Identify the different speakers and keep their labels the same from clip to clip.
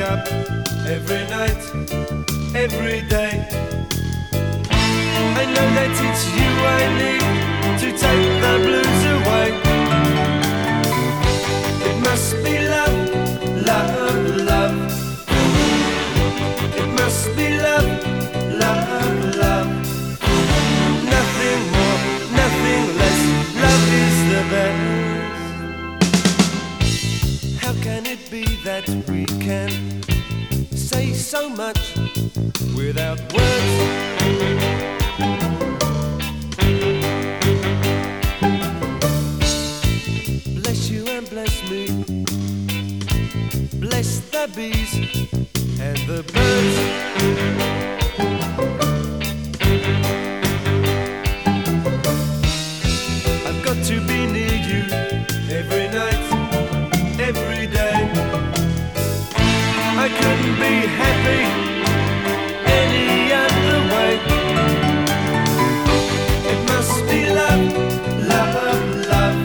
Speaker 1: up every night, every day. I know that it's you I need to take the blues away. It must be love, love, love. It must be love, love, love. Nothing more, nothing less. Love is the best. How can it be that we can say so much without words? Bless you and bless me. Bless the bees and the birds. I've got to be near you every night, every day. I couldn't be happy any other way. It must be love, love, love.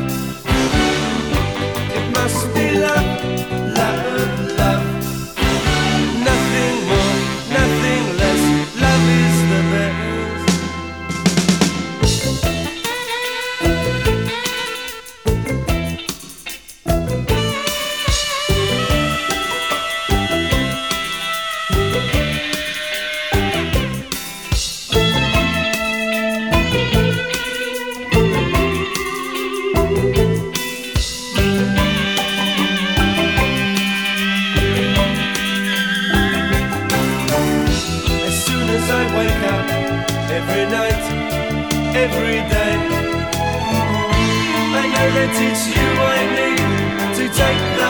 Speaker 1: It must be love, love, love. Nothing more, nothing less. Love is the best. I wake up every night, every day. I know that it's you I need to take the